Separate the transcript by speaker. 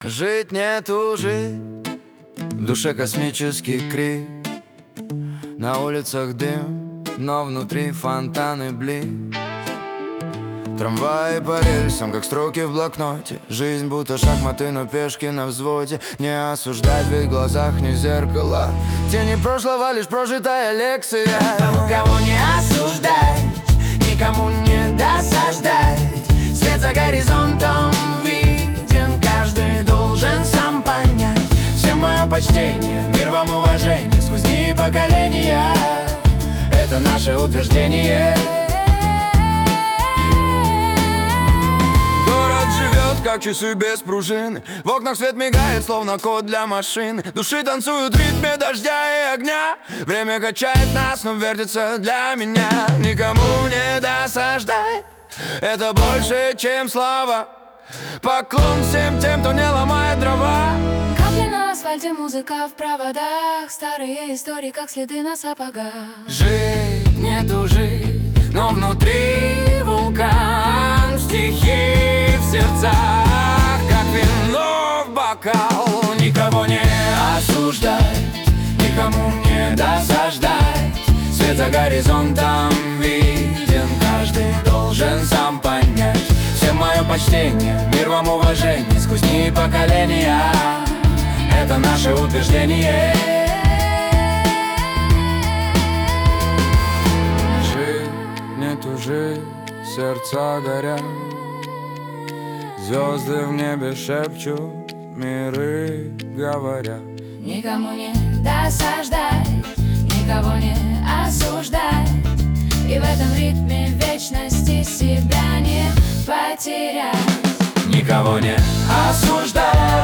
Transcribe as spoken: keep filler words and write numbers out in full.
Speaker 1: Жить не тужить, в душе космический крик. На улицах дым, но внутри фонтаны блин. Трамваи по рельсам, как строки в блокноте. Жизнь будто шахматы, но пешки на взводе. Не осуждать в их глазах не зеркала. Тени прошлого, лишь прожитая лекция.
Speaker 2: Никого не осуждать, никому не досаждать. Свет за горизонтом виден, каждый должен сам понять. Всем мое почтение, мир вам уважение. Сквозь дни и поколения, это наше утверждение.
Speaker 1: Как часы без пружины, в окнах свет мигает, словно код для машины. Души танцуют в ритме дождя и огня. Время качает нас, но вертится для меня. Никому не досаждай, это больше, чем слова. Поклон всем тем, кто не ломает дрова.
Speaker 3: Капли на асфальте, музыка в проводах. Старые истории, как следы на сапогах.
Speaker 2: Жить не тужить, но внутри вулкан. Стихи в сердцах, как вино в бокал. Никого не осуждать, никому не досаждать. Свет за горизонтом виден, каждый должен сам понять. Всем мое почтение, мир вам уважение. Сквозь дни и поколения, это наше утверждение.
Speaker 1: Жить не тужить, сердца горят. Звезды в небе шепчут, миры говорят.
Speaker 3: Никому не досаждать, никого не осуждать. И в этом ритме вечности себя не потерять.
Speaker 2: Никого не осуждать,